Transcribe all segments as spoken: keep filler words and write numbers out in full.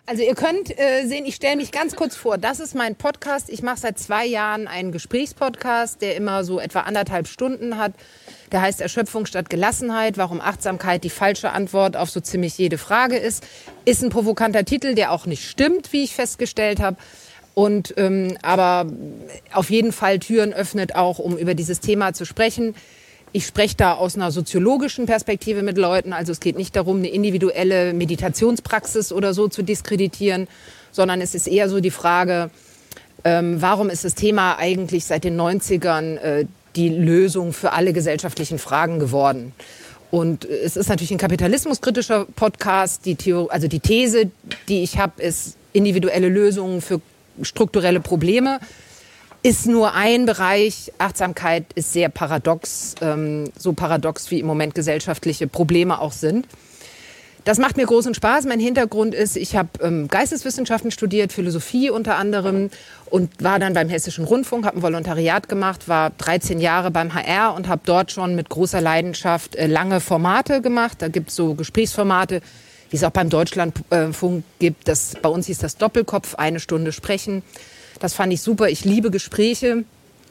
Also ihr könnt äh, sehen, ich stelle mich ganz kurz vor. Das ist mein Podcast. Ich mache seit zwei Jahren einen Gesprächspodcast, der immer so etwa anderthalb Stunden hat. Der heißt Erschöpfung statt Gelassenheit, warum Achtsamkeit die falsche Antwort auf so ziemlich jede Frage ist. Ist ein provokanter Titel, der auch nicht stimmt, wie ich festgestellt habe. Und ähm, aber auf jeden Fall Türen öffnet auch, um über dieses Thema zu sprechen. Ich spreche da aus einer soziologischen Perspektive mit Leuten. Also es geht nicht darum, eine individuelle Meditationspraxis oder so zu diskreditieren, sondern es ist eher so die Frage, ähm, warum ist das Thema eigentlich seit den neunzigern äh, die Lösung für alle gesellschaftlichen Fragen geworden? Und es ist natürlich ein kapitalismuskritischer Podcast. Die Theorie, also die These, die ich habe, ist individuelle Lösungen für strukturelle Probleme. Ist nur ein Bereich. Achtsamkeit ist sehr paradox, ähm, so paradox wie im Moment gesellschaftliche Probleme auch sind. Das macht mir großen Spaß. Mein Hintergrund ist, ich habe ähm, Geisteswissenschaften studiert, Philosophie unter anderem und war dann beim Hessischen Rundfunk, habe ein Volontariat gemacht, war dreizehn Jahre beim H R und habe dort schon mit großer Leidenschaft äh, lange Formate gemacht. Da gibt es so Gesprächsformate, wie es auch beim Deutschlandfunk gibt. Das, bei uns hieß das Doppelkopf, eine Stunde sprechen. Das fand ich super. Ich liebe Gespräche.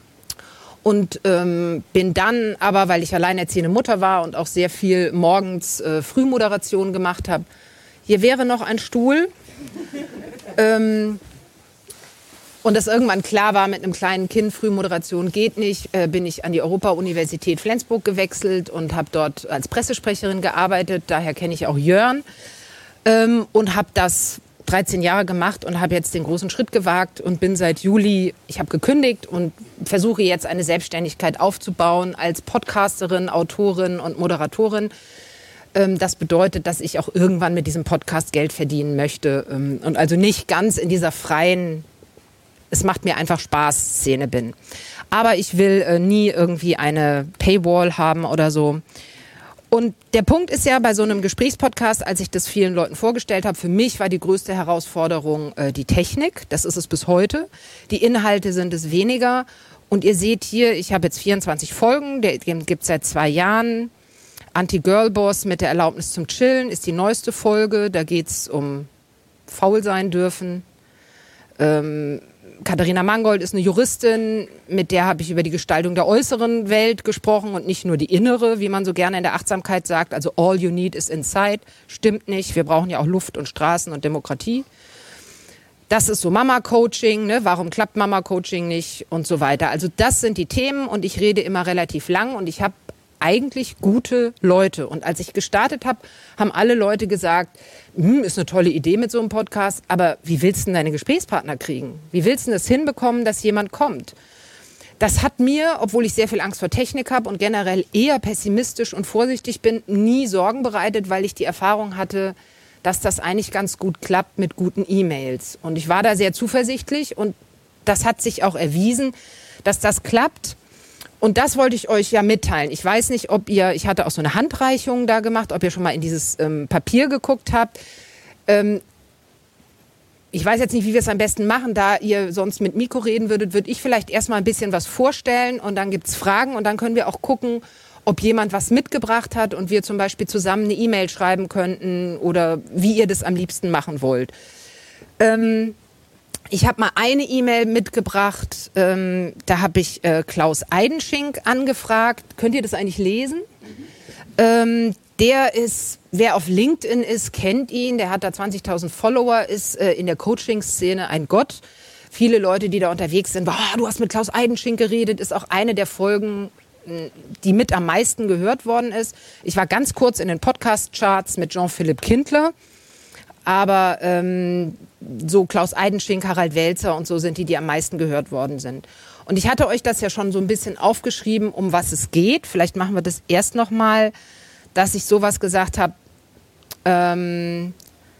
Und ähm, bin dann aber, weil ich alleinerziehende Mutter war und auch sehr viel morgens äh, Frühmoderation gemacht habe, hier wäre noch ein Stuhl. ähm, und das irgendwann klar war, mit einem kleinen Kind, Frühmoderation geht nicht, äh, bin ich an die Europa-Universität Flensburg gewechselt und habe dort als Pressesprecherin gearbeitet. Daher kenne ich auch Jörn. Ähm, und habe das dreizehn Jahre gemacht und habe jetzt den großen Schritt gewagt und bin seit Juli, ich habe gekündigt und versuche jetzt eine Selbstständigkeit aufzubauen als Podcasterin, Autorin und Moderatorin. Das bedeutet, dass ich auch irgendwann mit diesem Podcast Geld verdienen möchte und also nicht ganz in dieser freien, es macht mir einfach Spaß Szene bin. Aber ich will nie irgendwie eine Paywall haben oder so. Und der Punkt ist ja bei so einem Gesprächspodcast, als ich das vielen Leuten vorgestellt habe, für mich war die größte Herausforderung äh, die Technik. Das ist es bis heute. Die Inhalte sind es weniger. Und ihr seht hier, ich habe jetzt vierundzwanzig Folgen, den gibt es seit zwei Jahren. Anti-Girl-Boss mit der Erlaubnis zum Chillen ist die neueste Folge. Da geht es um faul sein dürfen. Ähm, Katharina Mangold ist eine Juristin, mit der habe ich über die Gestaltung der äußeren Welt gesprochen und nicht nur die innere, wie man so gerne in der Achtsamkeit sagt. Also all you need is inside. Stimmt nicht. Wir brauchen ja auch Luft und Straßen und Demokratie. Das ist so Mama-Coaching, ne? Warum klappt Mama-Coaching nicht und so weiter. Also das sind die Themen und ich rede immer relativ lang und ich habe eigentlich gute Leute. Und als ich gestartet habe, haben alle Leute gesagt, hm, ist eine tolle Idee mit so einem Podcast, aber wie willst du denn deine Gesprächspartner kriegen? Wie willst du denn das hinbekommen, dass jemand kommt? Das hat mir, obwohl ich sehr viel Angst vor Technik habe und generell eher pessimistisch und vorsichtig bin, nie Sorgen bereitet, weil ich die Erfahrung hatte, dass das eigentlich ganz gut klappt mit guten E-Mails. Und ich war da sehr zuversichtlich und das hat sich auch erwiesen, dass das klappt. Und das wollte ich euch ja mitteilen. Ich weiß nicht, ob ihr, ich hatte auch so eine Handreichung da gemacht, ob ihr schon mal in dieses ähm, Papier geguckt habt. Ähm, ich weiß jetzt nicht, wie wir es am besten machen. Da ihr sonst mit Mikro reden würdet, würde ich vielleicht erstmal ein bisschen was vorstellen und dann gibt's Fragen und dann können wir auch gucken, ob jemand was mitgebracht hat und wir zum Beispiel zusammen eine E-Mail schreiben könnten oder wie ihr das am liebsten machen wollt. Ähm, Ich habe mal eine E-Mail mitgebracht, ähm, da habe ich äh, Klaus Eidenschink angefragt. Könnt ihr das eigentlich lesen? Mhm. Ähm, der ist, wer auf LinkedIn ist, kennt ihn. Der hat da zwanzigtausend Follower, ist äh, in der Coaching-Szene ein Gott. Viele Leute, die da unterwegs sind, boah, du hast mit Klaus Eidenschink geredet, ist auch eine der Folgen, die mit am meisten gehört worden ist. Ich war ganz kurz in den Podcast-Charts mit Jean-Philipp Kindler. Aber ähm, so Klaus Eidenschink, Harald Welzer und so sind die, die am meisten gehört worden sind. Und ich hatte euch das ja schon so ein bisschen aufgeschrieben, um was es geht. Vielleicht machen wir das erst noch mal, dass ich sowas gesagt habe. Ähm,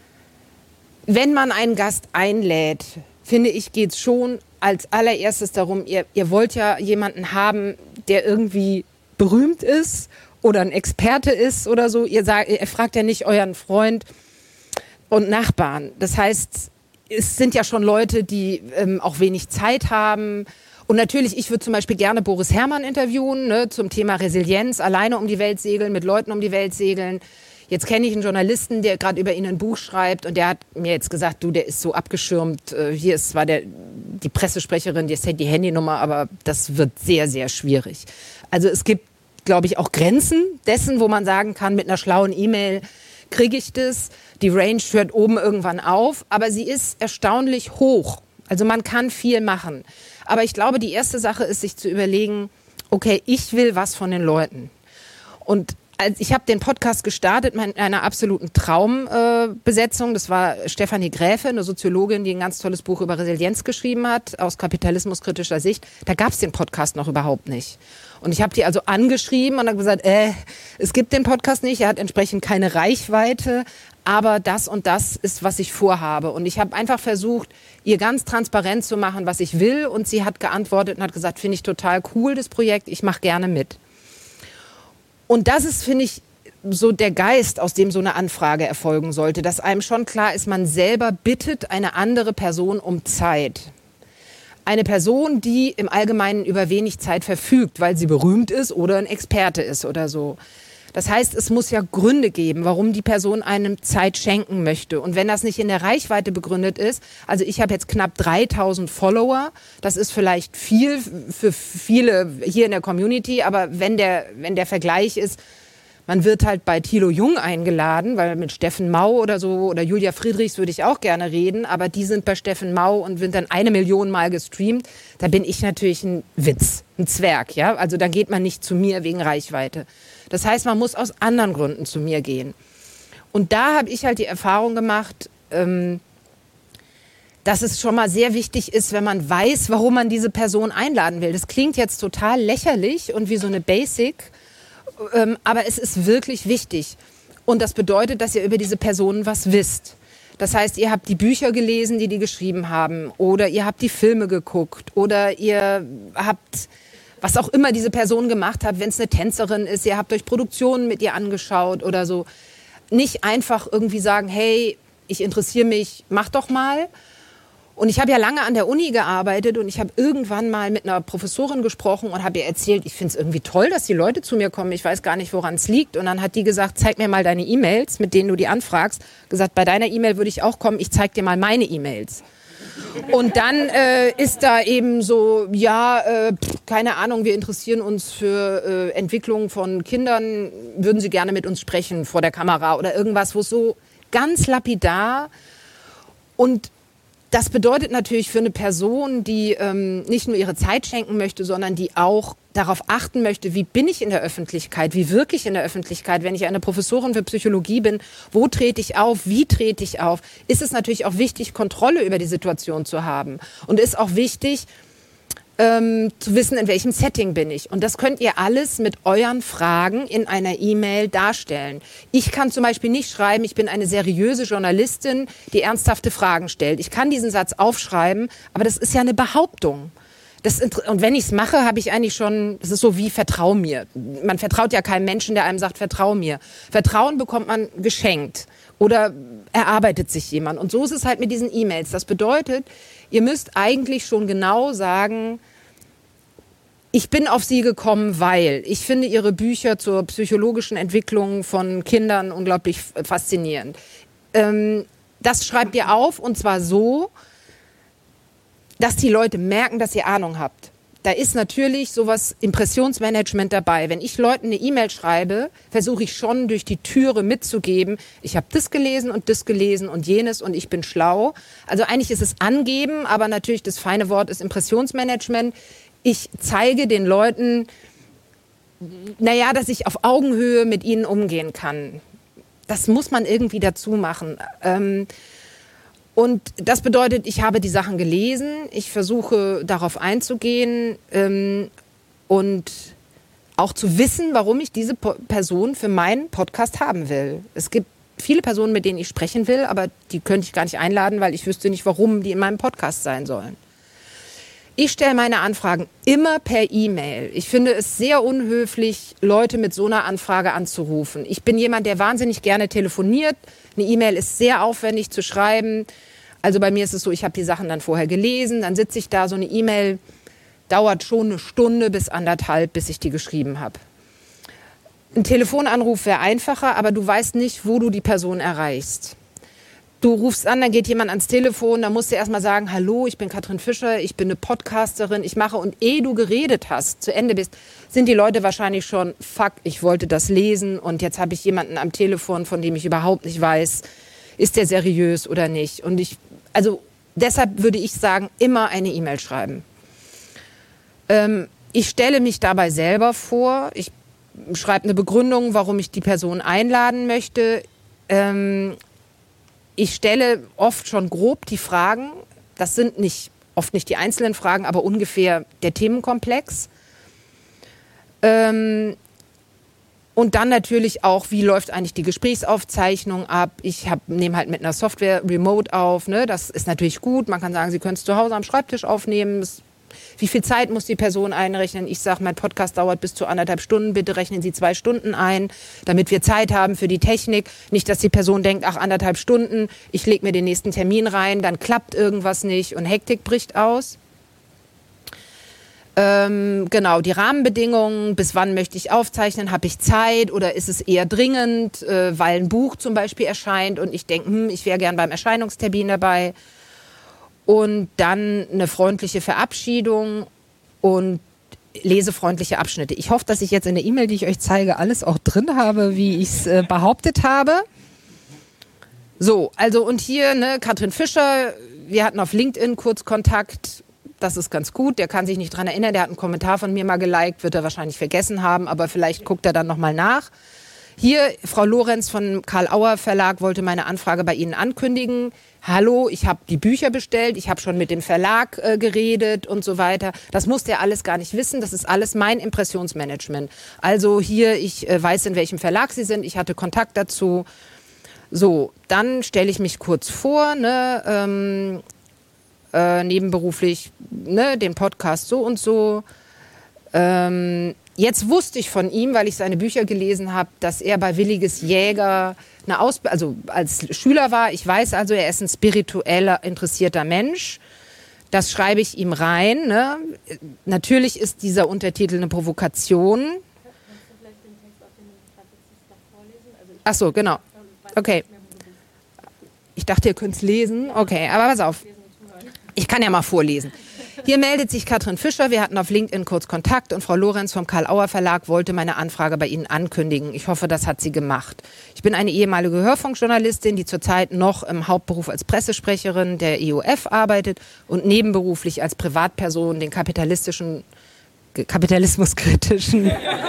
wenn man einen Gast einlädt, finde ich, geht es schon als allererstes darum, ihr, ihr wollt ja jemanden haben, der irgendwie berühmt ist oder ein Experte ist oder so. Ihr, sagt, ihr fragt ja nicht euren Freund und Nachbarn. Das heißt, es sind ja schon Leute, die ähm, auch wenig Zeit haben. Und natürlich, ich würde zum Beispiel gerne Boris Herrmann interviewen, ne, zum Thema Resilienz, alleine um die Welt segeln, mit Leuten um die Welt segeln. Jetzt kenne ich einen Journalisten, der gerade über ihn ein Buch schreibt und der hat mir jetzt gesagt, du, der ist so abgeschirmt. Hier ist zwar der, die Pressesprecherin, die ist die Handynummer, aber das wird sehr, sehr schwierig. Also es gibt, glaube ich, auch Grenzen dessen, wo man sagen kann, mit einer schlauen E-Mail kriege ich das. Die Range hört oben irgendwann auf, aber sie ist erstaunlich hoch. Also man kann viel machen. Aber ich glaube, die erste Sache ist, sich zu überlegen, okay, ich will was von den Leuten. Und als ich habe den Podcast gestartet mit einer absoluten Traumbesetzung. Äh, das war Stefanie Gräfe, eine Soziologin, die ein ganz tolles Buch über Resilienz geschrieben hat, aus kapitalismuskritischer Sicht. Da gab es den Podcast noch überhaupt nicht. Und ich habe die also angeschrieben und habe gesagt, äh, es gibt den Podcast nicht, er hat entsprechend keine Reichweite, aber das und das ist, was ich vorhabe. Und ich habe einfach versucht, ihr ganz transparent zu machen, was ich will. Und sie hat geantwortet und hat gesagt, finde ich total cool, das Projekt, ich mache gerne mit. Und das ist, finde ich, so der Geist, aus dem so eine Anfrage erfolgen sollte, dass einem schon klar ist, man selber bittet eine andere Person um Zeit. Eine Person, die im Allgemeinen über wenig Zeit verfügt, weil sie berühmt ist oder ein Experte ist oder so. Das heißt, es muss ja Gründe geben, warum die Person einem Zeit schenken möchte. Und wenn das nicht in der Reichweite begründet ist, also ich habe jetzt knapp dreitausend Follower, das ist vielleicht viel für viele hier in der Community, aber wenn der, wenn der Vergleich ist, man wird halt bei Thilo Jung eingeladen, weil mit Steffen Mau oder so oder Julia Friedrichs würde ich auch gerne reden, aber die sind bei Steffen Mau und sind dann eine Million Mal gestreamt. Da bin ich natürlich ein Witz, ein Zwerg, ja. Also da geht man nicht zu mir wegen Reichweite. Das heißt, man muss aus anderen Gründen zu mir gehen. Und da habe ich halt die Erfahrung gemacht, ähm, dass es schon mal sehr wichtig ist, wenn man weiß, warum man diese Person einladen will. Das klingt jetzt total lächerlich und wie so eine Basic, ähm, aber es ist wirklich wichtig. Und das bedeutet, dass ihr über diese Personen was wisst. Das heißt, ihr habt die Bücher gelesen, die die geschrieben haben, oder ihr habt die Filme geguckt, oder ihr habt, was auch immer diese Person gemacht hat, wenn es eine Tänzerin ist, ihr habt euch Produktionen mit ihr angeschaut oder so. Nicht einfach irgendwie sagen, hey, ich interessiere mich, mach doch mal. Und ich habe ja lange an der Uni gearbeitet und ich habe irgendwann mal mit einer Professorin gesprochen und habe ihr erzählt, ich finde es irgendwie toll, dass die Leute zu mir kommen. Ich weiß gar nicht, woran es liegt. Und dann hat die gesagt, zeig mir mal deine E-Mails, mit denen du die anfragst. Gesagt, bei deiner E-Mail würde ich auch kommen, ich zeig dir mal meine E-Mails. Und dann äh, ist da eben so, ja, äh, pff, keine Ahnung, wir interessieren uns für äh, Entwicklung von Kindern, würden Sie gerne mit uns sprechen vor der Kamera oder irgendwas, wo es so ganz lapidar. Und das bedeutet natürlich für eine Person, die ähm, nicht nur ihre Zeit schenken möchte, sondern die auch darauf achten möchte, wie bin ich in der Öffentlichkeit, wie wirke ich in der Öffentlichkeit, wenn ich eine Professorin für Psychologie bin, wo trete ich auf, wie trete ich auf, ist es natürlich auch wichtig, Kontrolle über die Situation zu haben. Und ist auch wichtig, ähm, zu wissen, in welchem Setting bin ich. Und das könnt ihr alles mit euren Fragen in einer E-Mail darstellen. Ich kann zum Beispiel nicht schreiben, ich bin eine seriöse Journalistin, die ernsthafte Fragen stellt. Ich kann diesen Satz aufschreiben, aber das ist ja eine Behauptung. Das, und wenn ich es mache, habe ich eigentlich schon, das ist so wie vertrau mir. Man vertraut ja keinem Menschen, der einem sagt, vertrau mir. Vertrauen bekommt man geschenkt oder erarbeitet sich jemand. Und so ist es halt mit diesen E-Mails. Das bedeutet, ihr müsst eigentlich schon genau sagen, ich bin auf Sie gekommen, weil ich finde Ihre Bücher zur psychologischen Entwicklung von Kindern unglaublich faszinierend. Ähm, das schreibt ihr auf und zwar so, dass die Leute merken, dass ihr Ahnung habt. Da ist natürlich sowas Impressionsmanagement dabei. Wenn ich Leuten eine E-Mail schreibe, versuche ich schon durch die Türe mitzugeben, ich habe das gelesen und das gelesen und jenes und ich bin schlau. Also eigentlich ist es angeben, aber natürlich das feine Wort ist Impressionsmanagement. Ich zeige den Leuten, naja, dass ich auf Augenhöhe mit ihnen umgehen kann. Das muss man irgendwie dazu machen. Ähm, Und das bedeutet, ich habe die Sachen gelesen, ich versuche darauf einzugehen ähm, und auch zu wissen, warum ich diese po- Person für meinen Podcast haben will. Es gibt viele Personen, mit denen ich sprechen will, aber die könnte ich gar nicht einladen, weil ich wüsste nicht, warum die in meinem Podcast sein sollen. Ich stelle meine Anfragen immer per E-Mail. Ich finde es sehr unhöflich, Leute mit so einer Anfrage anzurufen. Ich bin jemand, der wahnsinnig gerne telefoniert. Eine E-Mail ist sehr aufwendig zu schreiben. Also bei mir ist es so, ich habe die Sachen dann vorher gelesen, dann sitze ich da, so eine E-Mail dauert schon eine Stunde bis anderthalb, bis ich die geschrieben habe. Ein Telefonanruf wäre einfacher, aber du weißt nicht, wo du die Person erreichst. Du rufst an, dann geht jemand ans Telefon, dann musst du erstmal sagen, hallo, ich bin Katrin Fischer, ich bin eine Podcasterin, ich mache, und ehe du geredet hast, zu Ende bist, sind die Leute wahrscheinlich schon, fuck, ich wollte das lesen und jetzt habe ich jemanden am Telefon, von dem ich überhaupt nicht weiß, ist der seriös oder nicht. Und ich, also deshalb würde ich sagen, immer eine E-Mail schreiben. Ähm, ich stelle mich dabei selber vor, ich schreibe eine Begründung, warum ich die Person einladen möchte. Ähm, Ich stelle oft schon grob die Fragen, das sind nicht, oft nicht die einzelnen Fragen, aber ungefähr der Themenkomplex. Ähm, und dann natürlich auch, wie läuft eigentlich die Gesprächsaufzeichnung ab? Ich nehme halt mit einer Software remote auf, ne? Das ist natürlich gut, man kann sagen, Sie können es zu Hause am Schreibtisch aufnehmen. Das, wie viel Zeit muss die Person einrechnen? Ich sage, mein Podcast dauert bis zu anderthalb Stunden. Bitte rechnen Sie zwei Stunden ein, damit wir Zeit haben für die Technik. Nicht, dass die Person denkt, ach, anderthalb Stunden, ich lege mir den nächsten Termin rein, dann klappt irgendwas nicht und Hektik bricht aus. Ähm, genau, die Rahmenbedingungen, bis wann möchte ich aufzeichnen, habe ich Zeit oder ist es eher dringend, äh, weil ein Buch zum Beispiel erscheint und ich denke, hm, ich wäre gern beim Erscheinungstermin dabei. Und dann eine freundliche Verabschiedung und lesefreundliche Abschnitte. Ich hoffe, dass ich jetzt in der E-Mail, die ich euch zeige, alles auch drin habe, wie ich es äh, behauptet habe. So, also und hier, ne, Katrin Fischer, wir hatten auf LinkedIn kurz Kontakt, das ist ganz gut, der kann sich nicht dran erinnern, der hat einen Kommentar von mir mal geliked, wird er wahrscheinlich vergessen haben, aber vielleicht guckt er dann nochmal nach. Hier, Frau Lorenz von Karl Auer Verlag wollte meine Anfrage bei Ihnen ankündigen. Hallo, ich habe die Bücher bestellt, ich habe schon mit dem Verlag äh, geredet und so weiter. Das musste er alles gar nicht wissen, das ist alles mein Impressionsmanagement. Also hier, ich äh, weiß, in welchem Verlag Sie sind, ich hatte Kontakt dazu. So, dann stelle ich mich kurz vor, ne, ähm, äh, nebenberuflich, ne, den Podcast so und so. Ähm, Jetzt wusste ich von ihm, weil ich seine Bücher gelesen habe, dass er bei Williges Jäger eine Ausb- also als Schüler war. Ich weiß also, er ist ein spiritueller, interessierter Mensch. Das schreibe ich ihm rein. Ne? Natürlich ist dieser Untertitel eine Provokation. Kannst du vielleicht den Text auf den Statistiken noch vorlesen? Also ich Ach so, genau. Okay. Ich dachte, ihr könnt es lesen. Okay, aber pass auf. Ich kann ja mal vorlesen. Hier meldet sich Katrin Fischer. Wir hatten auf LinkedIn kurz Kontakt und Frau Lorenz vom Karl Auer Verlag wollte meine Anfrage bei Ihnen ankündigen. Ich hoffe, das hat sie gemacht. Ich bin eine ehemalige Hörfunkjournalistin, die zurzeit noch im Hauptberuf als Pressesprecherin der E O F arbeitet und nebenberuflich als Privatperson den kapitalistischen, kapitalismuskritischen...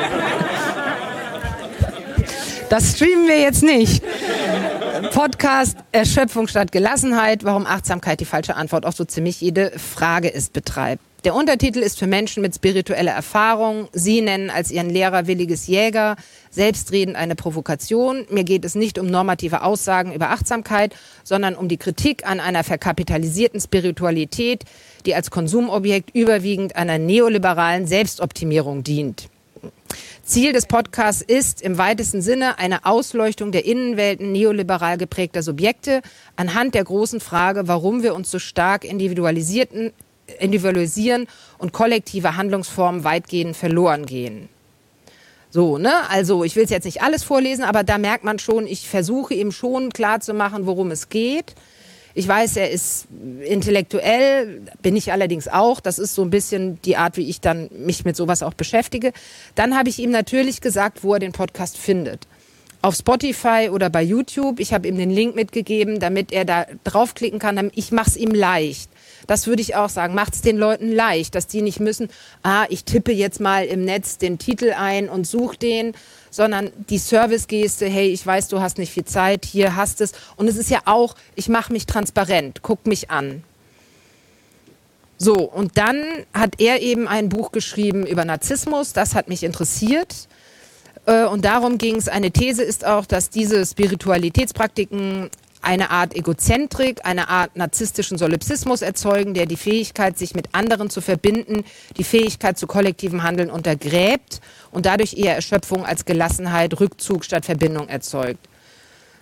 Das streamen wir jetzt nicht. Podcast Erschöpfung statt Gelassenheit, warum Achtsamkeit die falsche Antwort auf so ziemlich jede Frage ist, betreibt. Der Untertitel ist für Menschen mit spiritueller Erfahrung. Sie nennen als ihren Lehrer Williges Jäger, selbstredend eine Provokation. Mir geht es nicht um normative Aussagen über Achtsamkeit, sondern um die Kritik an einer verkapitalisierten Spiritualität, die als Konsumobjekt überwiegend einer neoliberalen Selbstoptimierung dient. Ziel des Podcasts ist im weitesten Sinne eine Ausleuchtung der Innenwelten neoliberal geprägter Subjekte anhand der großen Frage, warum wir uns so stark individualisierten, individualisieren und kollektive Handlungsformen weitgehend verloren gehen. So, ne? Also ich will es jetzt nicht alles vorlesen, aber da merkt man schon, ich versuche ihm schon klarzumachen, worum es geht. Ich weiß, er ist intellektuell, bin ich allerdings auch. Das ist so ein bisschen die Art, wie ich dann mich mit sowas auch beschäftige. Dann habe ich ihm natürlich gesagt, wo er den Podcast findet. Auf Spotify oder bei YouTube. Ich habe ihm den Link mitgegeben, damit er da draufklicken kann. Ich mache es ihm leicht. Das würde ich auch sagen. Macht es den Leuten leicht, dass die nicht müssen, ah, ich tippe jetzt mal im Netz den Titel ein und suche den, sondern die Servicegeste, hey, ich weiß, du hast nicht viel Zeit, hier hast es. Und es ist ja auch, ich mache mich transparent, guck mich an. So, und dann hat er eben ein Buch geschrieben über Narzissmus, das hat mich interessiert. Und darum ging es. Eine These ist auch, dass diese Spiritualitätspraktiken eine Art Egozentrik, eine Art narzisstischen Solipsismus erzeugen, der die Fähigkeit, sich mit anderen zu verbinden, die Fähigkeit zu kollektivem Handeln untergräbt und dadurch eher Erschöpfung als Gelassenheit, Rückzug statt Verbindung erzeugt.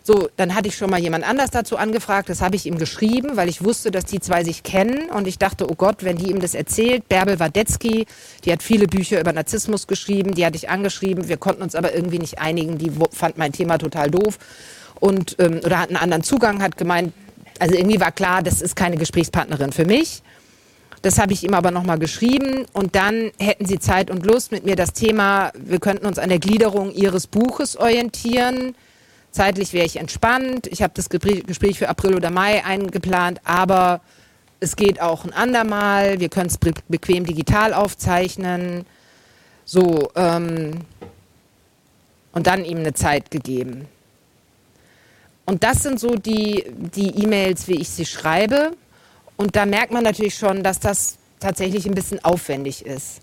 So, dann hatte ich schon mal jemand anders dazu angefragt, das habe ich ihm geschrieben, weil ich wusste, dass die zwei sich kennen und ich dachte, oh Gott, wenn die ihm das erzählt, Bärbel Wadetzky, die hat viele Bücher über Narzissmus geschrieben, die hatte ich angeschrieben, wir konnten uns aber irgendwie nicht einigen, die fand mein Thema total doof und ähm, oder hat einen anderen Zugang, hat gemeint, also irgendwie war klar, das ist keine Gesprächspartnerin für mich. Das habe ich ihm aber nochmal geschrieben und dann hätten sie Zeit und Lust mit mir das Thema, wir könnten uns an der Gliederung ihres Buches orientieren. Zeitlich wäre ich entspannt. Ich habe das Gespräch für April oder Mai eingeplant, aber es geht auch ein andermal. Wir können es be- bequem digital aufzeichnen. So, ähm, und dann ihm eine Zeit gegeben. Und das sind so die, die E-Mails, wie ich sie schreibe. Und da merkt man natürlich schon, dass das tatsächlich ein bisschen aufwendig ist.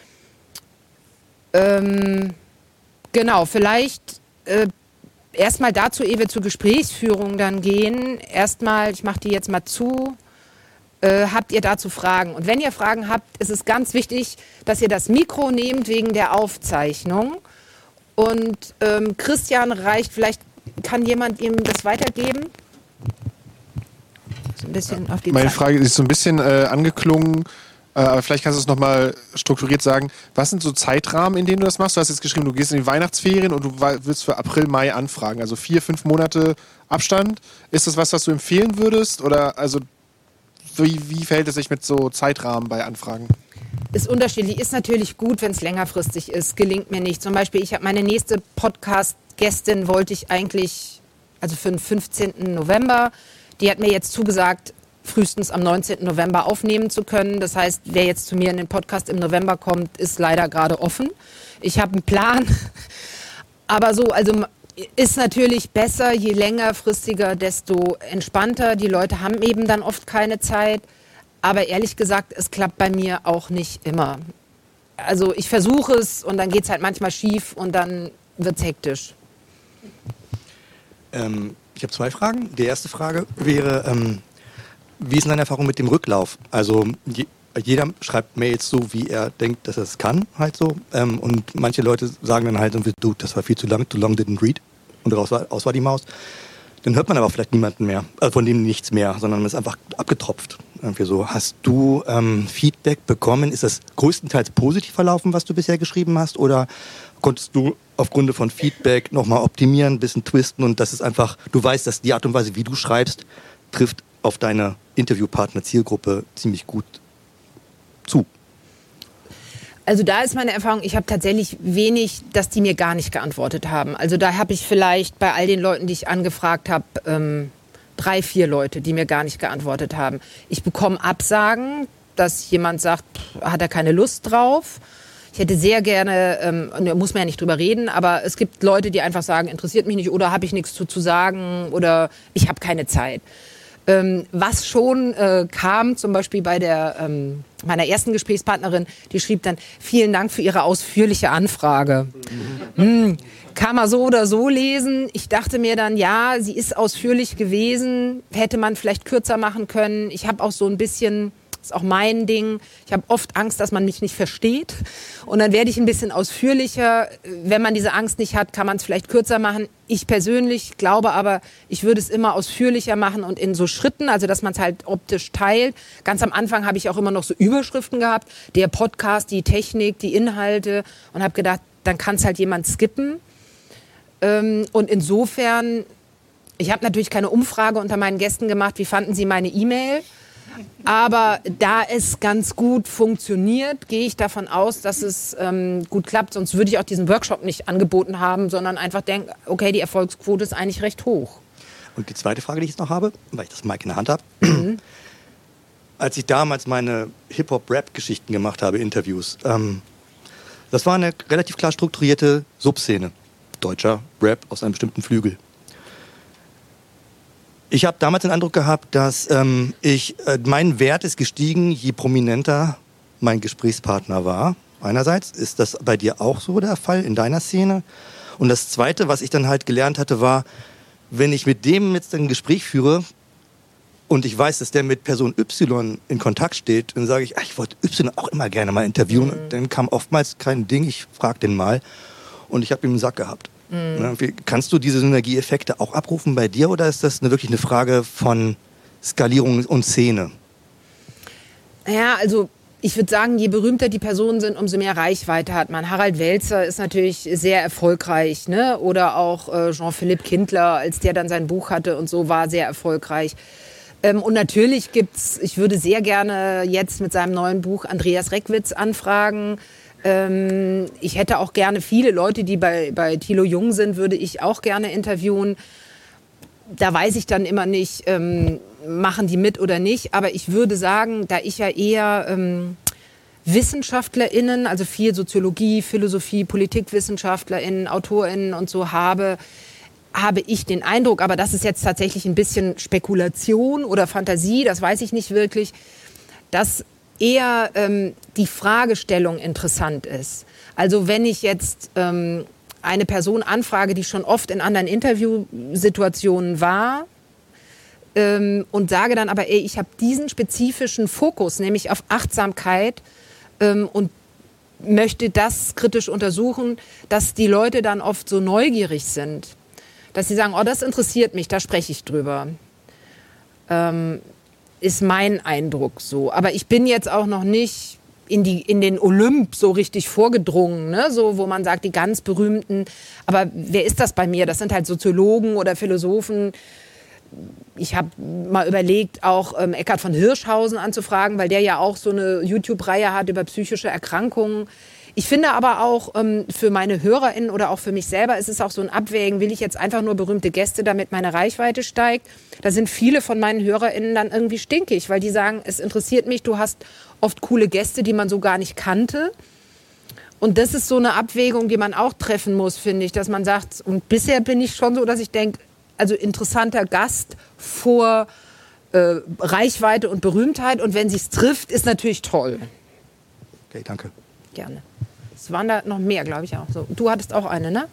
Ähm, genau, vielleicht äh, erstmal dazu, ehe wir zur Gesprächsführung dann gehen. Erstmal, ich mache die jetzt mal zu, äh, habt ihr dazu Fragen? Und wenn ihr Fragen habt, ist es ganz wichtig, dass ihr das Mikro nehmt wegen der Aufzeichnung. Und ähm, Christian reicht, vielleicht kann jemand ihm das weitergeben? So ein bisschen auf die Meine Zeit. Frage ist so ein bisschen äh, angeklungen, äh, aber vielleicht kannst du es nochmal strukturiert sagen. Was sind so Zeitrahmen, in denen du das machst? Du hast jetzt geschrieben, du gehst in die Weihnachtsferien und du willst für April, Mai anfragen. Also vier, fünf Monate Abstand. Ist das was, was du empfehlen würdest? Oder also wie, wie verhält es sich mit so Zeitrahmen bei Anfragen? Ist unterschiedlich. Ist natürlich gut, wenn es längerfristig ist. Gelingt mir nicht. Zum Beispiel, ich habe meine nächste Podcast-Gästin wollte ich eigentlich, also für den fünfzehnten November, die hat mir jetzt zugesagt, frühestens am neunzehnten November aufnehmen zu können. Das heißt, wer jetzt zu mir in den Podcast im November kommt, ist leider gerade offen. Ich habe einen Plan. Aber so, also ist natürlich besser, je längerfristiger, desto entspannter. Die Leute haben eben dann oft keine Zeit. Aber ehrlich gesagt, es klappt bei mir auch nicht immer. Also ich versuche es und dann geht es halt manchmal schief und dann wird es hektisch. Ähm, ich habe zwei Fragen. Die erste Frage wäre, ähm, wie ist denn deine Erfahrung mit dem Rücklauf? Also je, jeder schreibt Mails so, wie er denkt, dass er es kann, halt so. Ähm, und manche Leute sagen dann halt, du, das war viel zu lang, too long didn't read. Und raus war, aus war die Maus. Dann hört man aber vielleicht niemanden mehr, also von dem nichts mehr, sondern man ist einfach abgetropft. Irgendwie so. Hast du ähm, Feedback bekommen? Ist das größtenteils positiv verlaufen, was du bisher geschrieben hast? Oder konntest du aufgrund von Feedback nochmal optimieren, ein bisschen twisten und das ist einfach, du weißt, dass die Art und Weise, wie du schreibst, trifft auf deine Interviewpartner-Zielgruppe ziemlich gut zu? Also da ist meine Erfahrung, ich habe tatsächlich wenig, dass die mir gar nicht geantwortet haben. Also da habe ich vielleicht bei all den Leuten, die ich angefragt habe, ähm, drei, vier Leute, die mir gar nicht geantwortet haben. Ich bekomme Absagen, dass jemand sagt, pff, hat er keine Lust drauf. Ich hätte sehr gerne, ähm, da muss man ja nicht drüber reden, aber es gibt Leute, die einfach sagen, interessiert mich nicht oder habe ich nichts zu, zu sagen oder ich habe keine Zeit. Ähm, was schon äh, kam, zum Beispiel bei der ähm, meiner ersten Gesprächspartnerin, die schrieb dann, vielen Dank für Ihre ausführliche Anfrage. Mhm. Hm, kann man so oder so lesen. Ich dachte mir dann, ja, sie ist ausführlich gewesen, hätte man vielleicht kürzer machen können. Ich habe auch so ein bisschen, das ist auch mein Ding, ich habe oft Angst, dass man mich nicht versteht. Und dann werde ich ein bisschen ausführlicher. Wenn man diese Angst nicht hat, kann man es vielleicht kürzer machen. Ich persönlich glaube aber, ich würde es immer ausführlicher machen und in so Schritten, also dass man es halt optisch teilt. Ganz am Anfang habe ich auch immer noch so Überschriften gehabt, der Podcast, die Technik, die Inhalte und habe gedacht, dann kann es halt jemand skippen. Und insofern, ich habe natürlich keine Umfrage unter meinen Gästen gemacht, wie fanden sie meine E-Mail? Aber da es ganz gut funktioniert, gehe ich davon aus, dass es ähm, gut klappt. Sonst würde ich auch diesen Workshop nicht angeboten haben, sondern einfach denke, okay, die Erfolgsquote ist eigentlich recht hoch. Und die zweite Frage, die ich jetzt noch habe, weil ich das Mic in der Hand habe. Mhm. Als ich damals meine Hip-Hop-Rap-Geschichten gemacht habe, Interviews, ähm, das war eine relativ klar strukturierte Subszene. Deutscher Rap aus einem bestimmten Flügel. Ich habe damals den Eindruck gehabt, dass ähm, ich, äh, mein Wert ist gestiegen, je prominenter mein Gesprächspartner war. Einerseits, ist das bei dir auch so der Fall in deiner Szene? Und das Zweite, was ich dann halt gelernt hatte, war, wenn ich mit dem jetzt ein Gespräch führe und ich weiß, dass der mit Person Y in Kontakt steht, dann sage ich, ach, ich wollte Y auch immer gerne mal interviewen. Mhm. Dann kam oftmals kein Ding, ich frage den mal und ich habe ihm einen Sack gehabt. Mhm. Ne, wie, kannst du diese Synergieeffekte auch abrufen bei dir oder ist das eine, wirklich eine Frage von Skalierung und Szene? Ja, also ich würde sagen, je berühmter die Personen sind, umso mehr Reichweite hat man. Harald Welzer ist natürlich sehr erfolgreich, ne? Oder auch äh, Jean-Philippe Kindler, als der dann sein Buch hatte und so, war sehr erfolgreich. Ähm, und natürlich gibt's, ich würde sehr gerne jetzt mit seinem neuen Buch Andreas Reckwitz anfragen. Ähm, ich hätte auch gerne viele Leute, die bei, bei Thilo Jung sind, würde ich auch gerne interviewen. Da weiß ich dann immer nicht, ähm, machen die mit oder nicht. Aber ich würde sagen, da ich ja eher ähm, WissenschaftlerInnen, also viel Soziologie, Philosophie, PolitikwissenschaftlerInnen, AutorInnen und so habe, habe ich den Eindruck, aber das ist jetzt tatsächlich ein bisschen Spekulation oder Fantasie, das weiß ich nicht wirklich, dass eher ähm, die Fragestellung interessant ist. Also wenn ich jetzt ähm, eine Person anfrage, die schon oft in anderen Interviewsituationen war ähm, und sage dann aber, ey, ich habe diesen spezifischen Fokus, nämlich auf Achtsamkeit ähm, und möchte das kritisch untersuchen, dass die Leute dann oft so neugierig sind, dass sie sagen, oh, das interessiert mich, da spreche ich drüber. Ähm, ist mein Eindruck so. Aber ich bin jetzt auch noch nicht in, die, in den Olymp so richtig vorgedrungen, ne? So, wo man sagt, die ganz berühmten. Aber wer ist das bei mir? Das sind halt Soziologen oder Philosophen. Ich habe mal überlegt, auch ähm, Eckhard von Hirschhausen anzufragen, weil der ja auch so eine YouTube-Reihe hat über psychische Erkrankungen. Ich finde aber auch ähm, für meine HörerInnen oder auch für mich selber ist es auch so ein Abwägen, will ich jetzt einfach nur berühmte Gäste, damit meine Reichweite steigt. Da sind viele von meinen HörerInnen dann irgendwie stinkig, weil die sagen, es interessiert mich, du hast oft coole Gäste, die man so gar nicht kannte. Und das ist so eine Abwägung, die man auch treffen muss, finde ich, dass man sagt, und bisher bin ich schon so, dass ich denke, also interessanter Gast vor äh, Reichweite und Berühmtheit und wenn sich's trifft, ist natürlich toll. Okay, danke. Gerne. Es waren da noch mehr, glaube ich auch. So, du hattest auch eine, ne?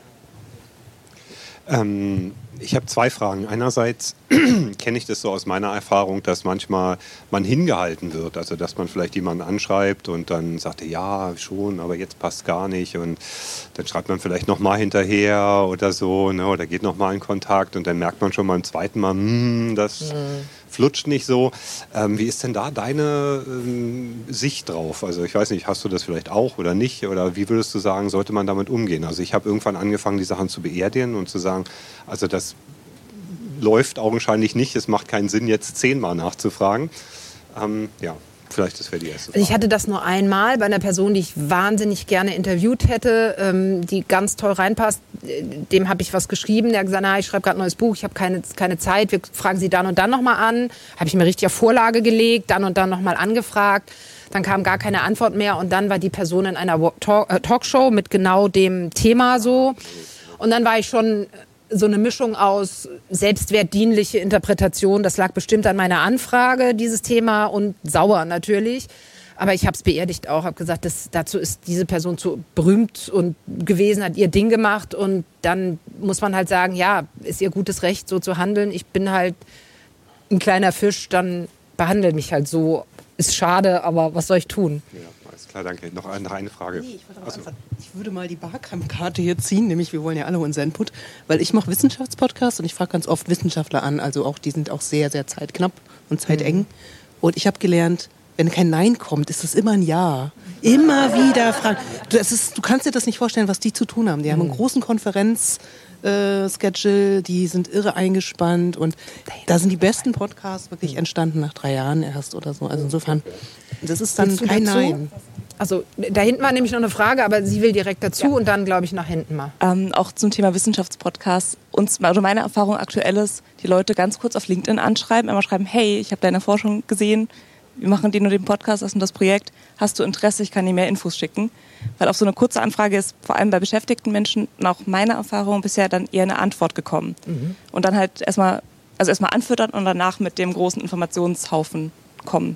Ähm, ich habe zwei Fragen. Einerseits kenne ich das so aus meiner Erfahrung, dass manchmal man hingehalten wird. Also dass man vielleicht jemanden anschreibt und dann sagt er, ja, schon, aber jetzt passt gar nicht. Und dann schreibt man vielleicht nochmal hinterher oder so, ne? Oder geht nochmal in Kontakt und dann merkt man schon beim zweiten Mal, hm, das mhm. flutscht nicht so. Ähm, wie ist denn da deine ähm, Sicht drauf? Also ich weiß nicht, hast du das vielleicht auch oder nicht? Oder wie würdest du sagen, sollte man damit umgehen? Also ich habe irgendwann angefangen, die Sachen zu beerdigen und zu sagen, also das läuft augenscheinlich nicht. Es macht keinen Sinn, jetzt zehnmal nachzufragen. Ähm, ja, vielleicht das wäre die erste Frage. Ich hatte das nur einmal bei einer Person, die ich wahnsinnig gerne interviewt hätte, ähm, die ganz toll reinpasst. Dem habe ich was geschrieben. Der hat gesagt, na, ich schreibe gerade ein neues Buch, ich habe keine, keine Zeit. Wir fragen Sie dann und dann nochmal an. Habe ich mir richtig auf Vorlage gelegt, dann und dann nochmal angefragt. Dann kam gar keine Antwort mehr und dann war die Person in einer Talk- äh, Talkshow mit genau dem Thema so. Und dann war ich schon so eine Mischung aus selbstwertdienliche Interpretation, das lag bestimmt an meiner Anfrage, dieses Thema, und sauer natürlich. Aber ich habe es beerdigt auch, habe gesagt, das, dazu ist diese Person zu berühmt und gewesen, hat ihr Ding gemacht. Und dann muss man halt sagen, ja, ist ihr gutes Recht, so zu handeln. Ich bin halt ein kleiner Fisch, dann behandle mich halt so. Ist schade, aber was soll ich tun? Ja, alles klar, danke. Noch eine, noch eine Frage. Nee, ich, also. einfach, ich würde mal die Barcamp-Karte hier ziehen, nämlich wir wollen ja alle unseren Input, weil ich mache Wissenschaftspodcasts und ich frage ganz oft Wissenschaftler an, also auch die sind auch sehr, sehr zeitknapp und zeiteng. Mhm. Und ich habe gelernt, wenn kein Nein kommt, ist es immer ein Ja. Immer wieder fragen. Du, das ist, du kannst dir das nicht vorstellen, was die zu tun haben. Die haben einen großen Konferenz äh, Schedule, die sind irre eingespannt und da sind die besten Podcasts wirklich entstanden nach drei Jahren erst oder so. Also insofern, das ist dann kein dazu? Nein. Also da hinten war nämlich noch eine Frage, aber sie will direkt dazu ja. Und dann glaube ich nach hinten mal. Ähm, auch zum Thema Wissenschaftspodcasts. Uns, also meine Erfahrung aktuell ist, die Leute ganz kurz auf LinkedIn anschreiben, einmal schreiben, hey, ich habe deine Forschung gesehen, wir machen den und den Podcast, das und das Projekt, hast du Interesse, ich kann dir mehr Infos schicken. Weil auf so eine kurze Anfrage ist vor allem bei beschäftigten Menschen, nach meiner Erfahrung bisher dann eher eine Antwort gekommen. Mhm. Und dann halt erstmal, also erstmal anfüttern und danach mit dem großen Informationshaufen kommen.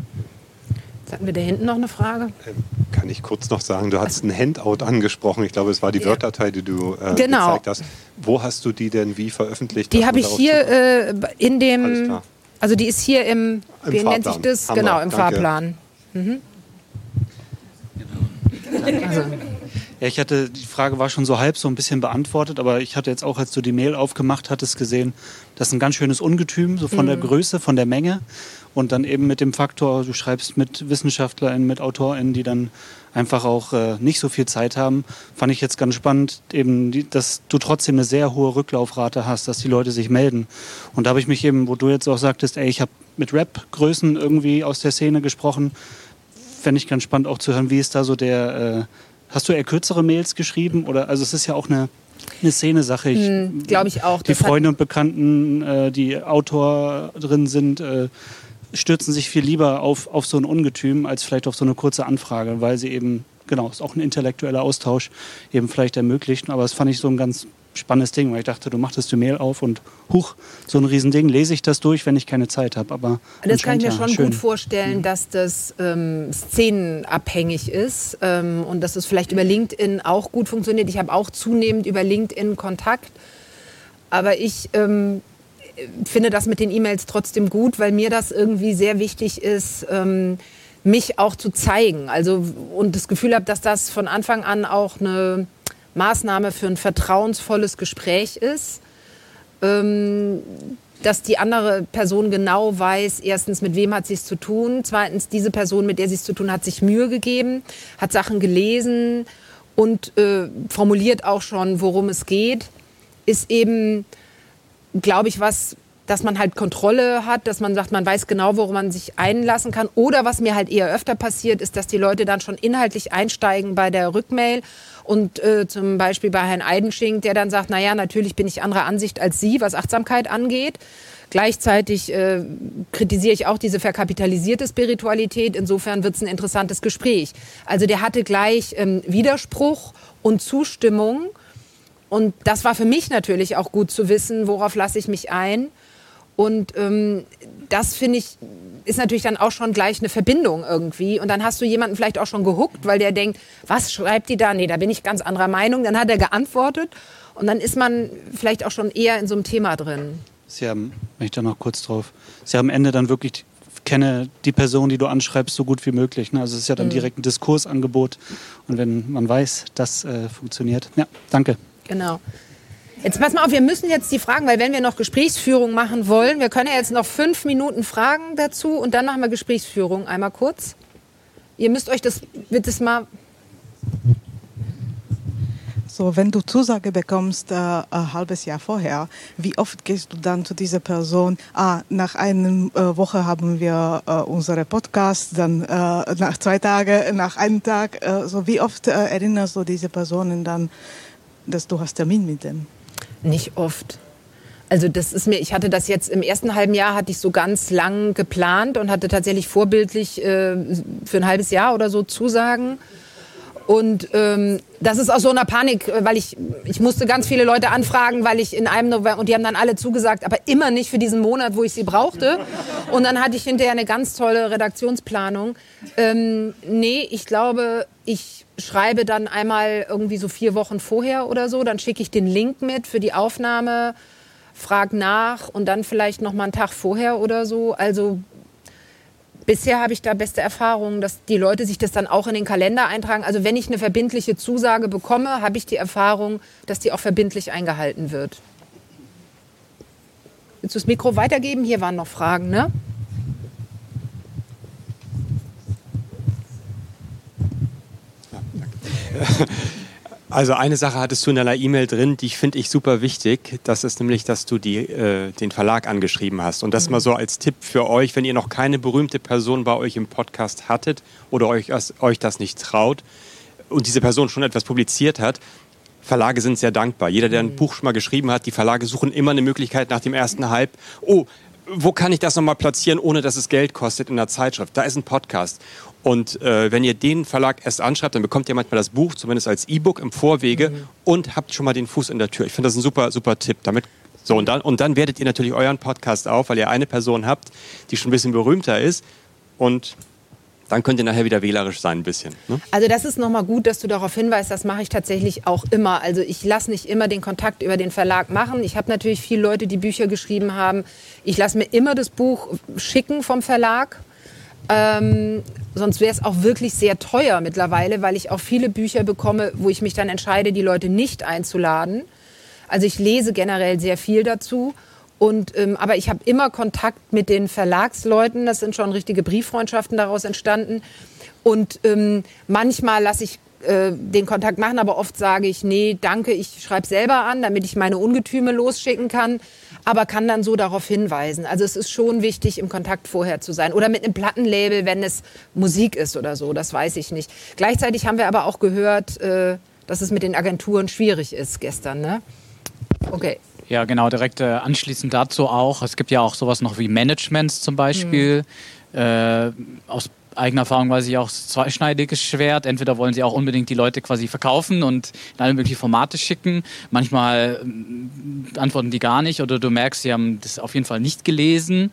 Jetzt hatten wir da hinten noch eine Frage. Ähm, kann ich kurz noch sagen, du hast ein Handout angesprochen. Ich glaube, es war die ja. Word-Datei, die du äh, genau. gezeigt hast. Wo hast du die denn wie veröffentlicht? Die habe ich hier äh, in dem, also die ist hier im, Im wie Fahrplan. nennt sich das? Hammer. Genau, im Danke. Fahrplan. Mhm. Also. Ja, ich hatte, die Frage war schon so halb so ein bisschen beantwortet, aber ich hatte jetzt auch, als du die Mail aufgemacht hattest, gesehen, das ist ein ganz schönes Ungetüm, so von mhm. der Größe, von der Menge. Und dann eben mit dem Faktor, du schreibst mit WissenschaftlerInnen, mit AutorInnen, die dann einfach auch äh, nicht so viel Zeit haben, fand ich jetzt ganz spannend, eben, die, dass du trotzdem eine sehr hohe Rücklaufrate hast, dass die Leute sich melden. Und da habe ich mich eben, wo du jetzt auch sagtest, ey, ich habe mit Rap-Größen irgendwie aus der Szene gesprochen, fände ich ganz spannend auch zu hören, wie ist da so der... Äh, hast du eher kürzere Mails geschrieben? Oder, also es ist ja auch eine, eine Szene-Sache. Hm, glaube ich auch. Die Freunde und Bekannten, äh, die Autor drin sind, äh, stürzen sich viel lieber auf, auf so ein Ungetüm als vielleicht auf so eine kurze Anfrage, weil sie eben, genau, ist auch ein intellektueller Austausch eben vielleicht ermöglicht. Aber das fand ich so ein ganz spannendes Ding, weil ich dachte, du machtest die Mail auf und huch, so ein Riesending, lese ich das durch, wenn ich keine Zeit habe. Aber das kann ich mir ja schon schön. gut vorstellen, dass das ähm, szenenabhängig ist ähm, und dass es vielleicht über LinkedIn auch gut funktioniert. Ich habe auch zunehmend über LinkedIn Kontakt, aber ich ähm, finde das mit den E-Mails trotzdem gut, weil mir das irgendwie sehr wichtig ist, ähm, mich auch zu zeigen. Also, und das Gefühl habe, dass das von Anfang an auch eine Maßnahme für ein vertrauensvolles Gespräch ist, ähm, dass die andere Person genau weiß, erstens, mit wem hat sie es zu tun, zweitens, diese Person, mit der sie es zu tun hat, sich Mühe gegeben, hat Sachen gelesen und äh, formuliert auch schon, worum es geht, ist eben, glaube ich, was, dass man halt Kontrolle hat, dass man sagt, man weiß genau, worum man sich einlassen kann. Oder was mir halt eher öfter passiert, ist, dass die Leute dann schon inhaltlich einsteigen bei der Rückmail. Und äh, zum Beispiel bei Herrn Eidenschink, der dann sagt, naja, natürlich bin ich anderer Ansicht als Sie, was Achtsamkeit angeht. Gleichzeitig äh, kritisiere ich auch diese verkapitalisierte Spiritualität. Insofern wird es ein interessantes Gespräch. Also der hatte gleich ähm, Widerspruch und Zustimmung. Und das war für mich natürlich auch gut zu wissen, worauf lasse ich mich ein. Und ähm, das, finde ich, ist natürlich dann auch schon gleich eine Verbindung irgendwie. Und dann hast du jemanden vielleicht auch schon gehuckt, weil der denkt, was schreibt die da? Nee, da bin ich ganz anderer Meinung. Dann hat er geantwortet und dann ist man vielleicht auch schon eher in so einem Thema drin. Sie haben, wenn ich da noch kurz drauf, Sie haben am Ende dann wirklich, kenne die Person, die du anschreibst, so gut wie möglich. Ne? Also es ist ja dann mhm. direkt ein Diskursangebot. Und wenn man weiß, das äh, funktioniert. Ja, danke. Genau. Jetzt pass mal auf, wir müssen jetzt die Fragen, weil wenn wir noch Gesprächsführung machen wollen, wir können ja jetzt noch fünf Minuten Fragen dazu und dann machen wir Gesprächsführung. Einmal kurz. Ihr müsst euch das, wird das mal... So, wenn du Zusage bekommst, äh, ein halbes Jahr vorher, wie oft gehst du dann zu dieser Person? Ah, nach einer äh, Woche haben wir äh, unsere Podcast, dann äh, nach zwei Tagen, nach einem Tag. Äh, so, wie oft äh, erinnerst du diese Personen dann, dass du hast Termin mit dem? Nicht oft. Also das ist mir, ich hatte das jetzt im ersten halben Jahr, hatte ich so ganz lang geplant und hatte tatsächlich vorbildlich äh, für ein halbes Jahr oder so Zusagen. Und ähm, das ist aus so einer Panik, weil ich, ich musste ganz viele Leute anfragen, weil ich in einem November, und die haben dann alle zugesagt, aber immer nicht für diesen Monat, wo ich sie brauchte. Und dann hatte ich hinterher eine ganz tolle Redaktionsplanung. Ähm, nee, ich glaube, ich schreibe dann einmal irgendwie so vier Wochen vorher oder so, dann schicke ich den Link mit für die Aufnahme, frage nach und dann vielleicht noch mal einen Tag vorher oder so. Also bisher habe ich da beste Erfahrungen, dass die Leute sich das dann auch in den Kalender eintragen. Also wenn ich eine verbindliche Zusage bekomme, habe ich die Erfahrung, dass die auch verbindlich eingehalten wird. Willst du das Mikro weitergeben? Hier waren noch Fragen, ne? Also eine Sache hattest du in deiner E-Mail drin, die finde ich super wichtig. Das ist nämlich, dass du die, äh, den Verlag angeschrieben hast. Und das mhm. mal so als Tipp für euch, wenn ihr noch keine berühmte Person bei euch im Podcast hattet oder euch, euch das nicht traut und diese Person schon etwas publiziert hat, Verlage sind sehr dankbar. Jeder, der ein Buch schon mal geschrieben hat, die Verlage suchen immer eine Möglichkeit nach dem ersten Hype. Oh, wo kann ich das nochmal platzieren, ohne dass es Geld kostet in der Zeitschrift? Da ist ein Podcast. Und äh, wenn ihr den Verlag erst anschreibt, dann bekommt ihr manchmal das Buch, zumindest als E-Book im Vorwege mhm. und habt schon mal den Fuß in der Tür. Ich finde das ein super, super Tipp. Damit, so, und, dann, und dann wertet ihr natürlich euren Podcast auf, weil ihr eine Person habt, die schon ein bisschen berühmter ist. Und dann könnt ihr nachher wieder wählerisch sein ein bisschen. Ne? Also das ist nochmal gut, dass du darauf hinweist, das mache ich tatsächlich auch immer. Also ich lasse nicht immer den Kontakt über den Verlag machen. Ich habe natürlich viele Leute, die Bücher geschrieben haben. Ich lasse mir immer das Buch schicken vom Verlag. Ähm, sonst wäre es auch wirklich sehr teuer mittlerweile, weil ich auch viele Bücher bekomme, wo ich mich dann entscheide, die Leute nicht einzuladen. Also ich lese generell sehr viel dazu. Und, ähm, aber ich habe immer Kontakt mit den Verlagsleuten. Das sind schon richtige Brieffreundschaften daraus entstanden. Und ähm, manchmal lasse ich äh, den Kontakt machen, aber oft sage ich, nee, danke, ich schreibe selber an, damit ich meine Ungetüme losschicken kann. Aber kann dann so darauf hinweisen. Also es ist schon wichtig, im Kontakt vorher zu sein. Oder mit einem Plattenlabel, wenn es Musik ist oder so, das weiß ich nicht. Gleichzeitig haben wir aber auch gehört, äh, dass es mit den Agenturen schwierig ist gestern, ne? Okay. Ja, genau, direkt äh, anschließend dazu auch. Es gibt ja auch sowas noch wie Managements zum Beispiel. Mhm. Äh, aus eigener Erfahrung weiß ich auch, zweischneidiges Schwert. Entweder wollen sie auch unbedingt die Leute quasi verkaufen und in alle möglichen Formate schicken. Manchmal äh, antworten die gar nicht oder du merkst, sie haben das auf jeden Fall nicht gelesen.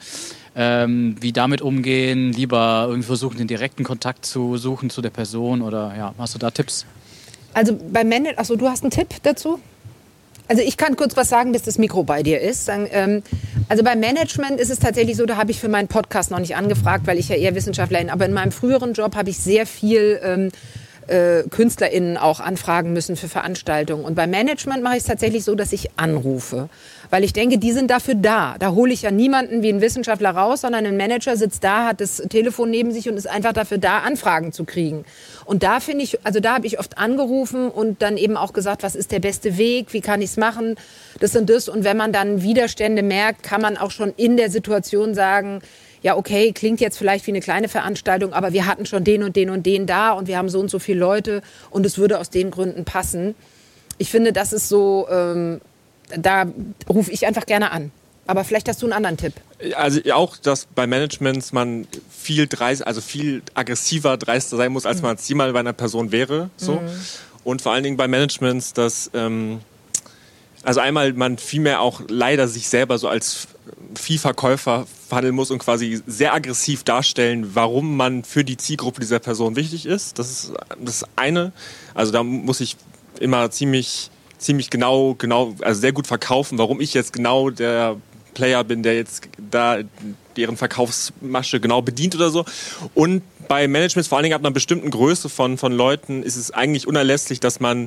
Ähm, wie damit umgehen, lieber irgendwie versuchen, den direkten Kontakt zu suchen zu der Person oder ja, hast du da Tipps? Also bei Management, achso, du hast einen Tipp dazu? Also ich kann kurz was sagen, bis das Mikro bei dir ist. Also beim Management ist es tatsächlich so, da habe ich für meinen Podcast noch nicht angefragt, weil ich ja eher Wissenschaftlerin, aber in meinem früheren Job habe ich sehr viel ähm, äh, KünstlerInnen auch anfragen müssen für Veranstaltungen. Und beim Management mache ich es tatsächlich so, dass ich anrufe. Weil ich denke, die sind dafür da. Da hole ich ja niemanden wie einen Wissenschaftler raus, sondern ein Manager sitzt da, hat das Telefon neben sich und ist einfach dafür da, Anfragen zu kriegen. Und da finde ich, also da habe ich oft angerufen und dann eben auch gesagt, was ist der beste Weg, wie kann ich es machen, das und das. Und wenn man dann Widerstände merkt, kann man auch schon in der Situation sagen, ja okay, klingt jetzt vielleicht wie eine kleine Veranstaltung, aber wir hatten schon den und den und den da und wir haben so und so viele Leute und es würde aus den Gründen passen. Ich finde, das ist so, ähm, da rufe ich einfach gerne an. Aber vielleicht hast du einen anderen Tipp. Also auch, dass bei Managements man viel dreist, also viel aggressiver, dreister sein muss, als man es jemals bei einer Person wäre. So. Mhm. Und vor allen Dingen bei Managements, dass ähm, also einmal man viel mehr auch leider sich selber so als Viehverkäufer verhandeln muss und quasi sehr aggressiv darstellen, warum man für die Zielgruppe dieser Person wichtig ist. Das ist das eine. Also da muss ich immer ziemlich ziemlich genau, genau, also sehr gut verkaufen, warum ich jetzt genau der Player bin, der jetzt da deren Verkaufsmasche genau bedient oder so. Und bei Managements, vor allen Dingen ab einer bestimmten Größe von, von Leuten, ist es eigentlich unerlässlich, dass man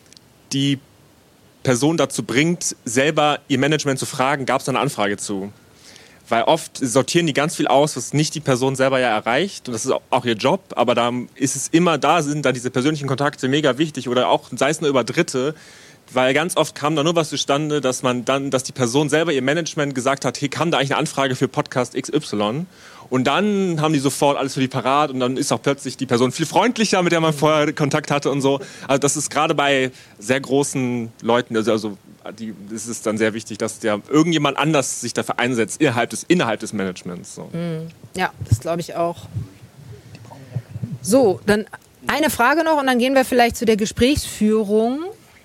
die Person dazu bringt, selber ihr Management zu fragen, gab es da eine Anfrage zu? Weil oft sortieren die ganz viel aus, was nicht die Person selber ja erreicht. Und das ist auch ihr Job. Aber da ist es immer, da sind dann diese persönlichen Kontakte mega wichtig. Oder auch, sei es nur über Dritte. Weil ganz oft kam da nur was zustande, dass man dann, dass die Person selber ihr Management gesagt hat, hey, kam da eigentlich eine Anfrage für Podcast X Y? Und dann haben die sofort alles für die parat und dann ist auch plötzlich die Person viel freundlicher, mit der man vorher Kontakt hatte und so. Also das ist gerade bei sehr großen Leuten, also, also die, das ist dann sehr wichtig, dass der irgendjemand anders sich dafür einsetzt innerhalb des, innerhalb des Managements. So. Ja, das glaube ich auch. So, dann eine Frage noch und dann gehen wir vielleicht zu der Gesprächsführung.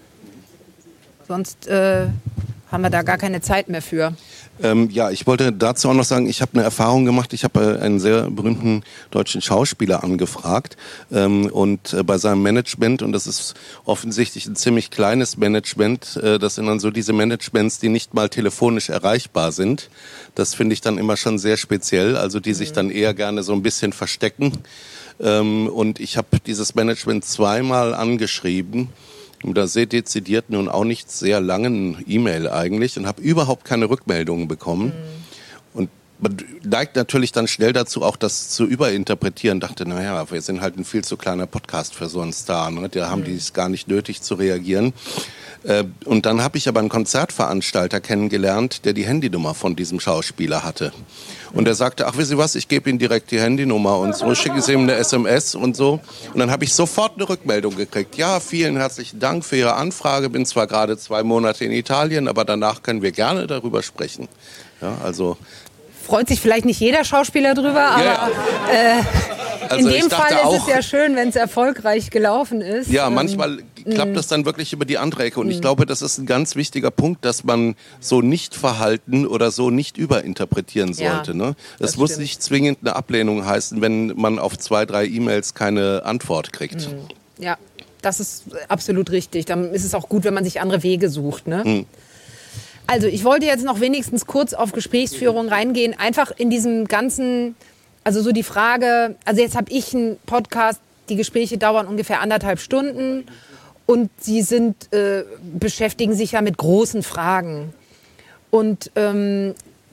Sonst äh, haben wir da gar keine Zeit mehr für. Ähm, ja, ich wollte dazu auch noch sagen, ich habe eine Erfahrung gemacht. Ich habe äh, einen sehr berühmten deutschen Schauspieler angefragt ähm, und äh, bei seinem Management, und das ist offensichtlich ein ziemlich kleines Management, äh, das sind dann so diese Managements, die nicht mal telefonisch erreichbar sind. Das finde ich dann immer schon sehr speziell, also die mhm. sich dann eher gerne so ein bisschen verstecken. Ähm, und ich habe dieses Management zweimal angeschrieben. Und da sehr dezidiert nun auch nicht sehr langen E-Mail eigentlich und habe überhaupt keine Rückmeldungen bekommen. Mhm. Und man neigt natürlich dann schnell dazu, auch das zu überinterpretieren. Dachte, naja, wir sind halt ein viel zu kleiner Podcast für so einen Star. Ne? Da haben mhm. die es gar nicht nötig zu reagieren. Äh, und dann habe ich aber einen Konzertveranstalter kennengelernt, der die Handynummer von diesem Schauspieler hatte. Und er sagte, ach, wissen Sie was, ich gebe Ihnen direkt die Handynummer und so, schicke Sie ihm eine S M S und so. Und dann habe ich sofort eine Rückmeldung gekriegt. Ja, vielen herzlichen Dank für Ihre Anfrage. Bin zwar gerade zwei Monate in Italien, aber danach können wir gerne darüber sprechen. Ja, also... Freut sich vielleicht nicht jeder Schauspieler drüber, aber ja, ja. Äh, also in dem Fall ist auch, es ja schön, wenn es erfolgreich gelaufen ist. Ja, manchmal ähm, klappt das dann wirklich über die andere Ecke. Und ich glaube, das ist ein ganz wichtiger Punkt, dass man so nicht verhalten oder so nicht überinterpretieren sollte. Ja, ne? Das, das muss stimmt. nicht zwingend eine Ablehnung heißen, wenn man auf zwei, drei E-Mails keine Antwort kriegt. Ja, das ist absolut richtig. Dann ist es auch gut, wenn man sich andere Wege sucht. Ne? Mhm. Also ich wollte jetzt noch wenigstens kurz auf Gesprächsführung reingehen, einfach in diesem ganzen also so die Frage, also jetzt habe ich einen Podcast, die Gespräche dauern ungefähr anderthalb Stunden und sie sind, äh, beschäftigen sich ja mit großen Fragen. Und ähm,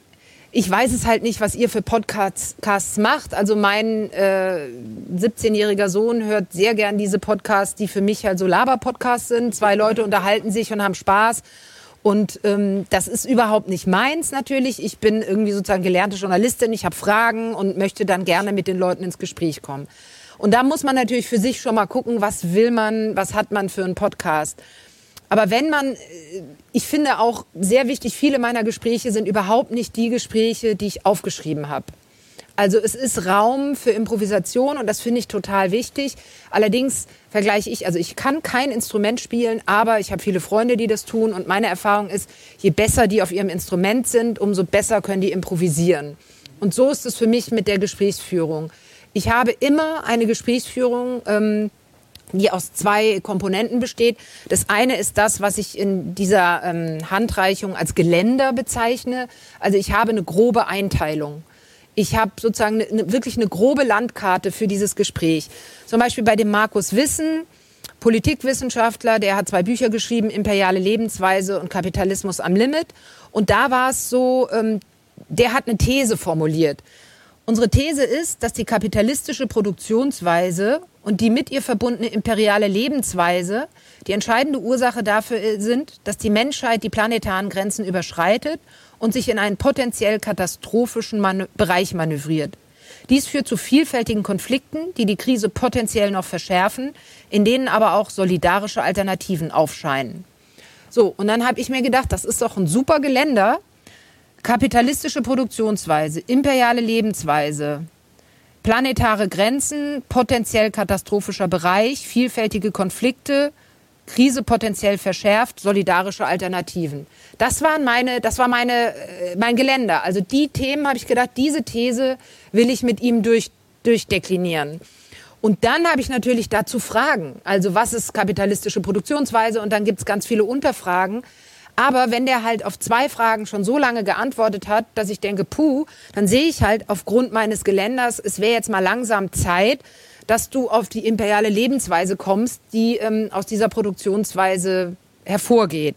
ich weiß es halt nicht, was ihr für Podcasts macht. Also mein äh, siebzehnjähriger Sohn hört sehr gern diese Podcasts, die für mich halt so Laber-Podcasts sind. Zwei Leute unterhalten sich und haben Spaß. Und ähm, das ist überhaupt nicht meins natürlich. Ich bin irgendwie sozusagen gelernte Journalistin. Ich habe Fragen und möchte dann gerne mit den Leuten ins Gespräch kommen. Und da muss man natürlich für sich schon mal gucken, was will man, was hat man für einen Podcast. Aber wenn man, ich finde auch sehr wichtig, viele meiner Gespräche sind überhaupt nicht die Gespräche, die ich aufgeschrieben habe. Also es ist Raum für Improvisation und das finde ich total wichtig. Allerdings vergleiche ich, also ich kann kein Instrument spielen, aber ich habe viele Freunde, die das tun. Und meine Erfahrung ist, je besser die auf ihrem Instrument sind, umso besser können die improvisieren. Und so ist es für mich mit der Gesprächsführung. Ich habe immer eine Gesprächsführung, ähm, die aus zwei Komponenten besteht. Das eine ist das, was ich in dieser ähm, Handreichung als Geländer bezeichne. Also ich habe eine grobe Einteilung. Ich habe sozusagen eine, wirklich eine grobe Landkarte für dieses Gespräch. Zum Beispiel bei dem Markus Wissen, Politikwissenschaftler, der hat zwei Bücher geschrieben, Imperiale Lebensweise und Kapitalismus am Limit. Und da war es so, ähm, der hat eine These formuliert. Unsere These ist, dass die kapitalistische Produktionsweise und die mit ihr verbundene imperiale Lebensweise die entscheidende Ursache dafür sind, dass die Menschheit die planetaren Grenzen überschreitet und sich in einen potenziell katastrophischen Manö- Bereich manövriert. Dies führt zu vielfältigen Konflikten, die die Krise potenziell noch verschärfen, in denen aber auch solidarische Alternativen aufscheinen. So, und dann habe ich mir gedacht, das ist doch ein super Geländer. Kapitalistische Produktionsweise, imperiale Lebensweise, planetare Grenzen, potenziell katastrophischer Bereich, vielfältige Konflikte, Krise potenziell verschärft, solidarische Alternativen. Das waren meine, das war meine, mein Geländer. Also die Themen, habe ich gedacht, diese These will ich mit ihm durch, durchdeklinieren. Und dann habe ich natürlich dazu Fragen. Also was ist kapitalistische Produktionsweise? Und dann gibt es ganz viele Unterfragen. Aber wenn der halt auf zwei Fragen schon so lange geantwortet hat, dass ich denke, puh, dann sehe ich halt aufgrund meines Geländers, es wäre jetzt mal langsam Zeit, dass du auf die imperiale Lebensweise kommst, die ähm, aus dieser Produktionsweise hervorgeht.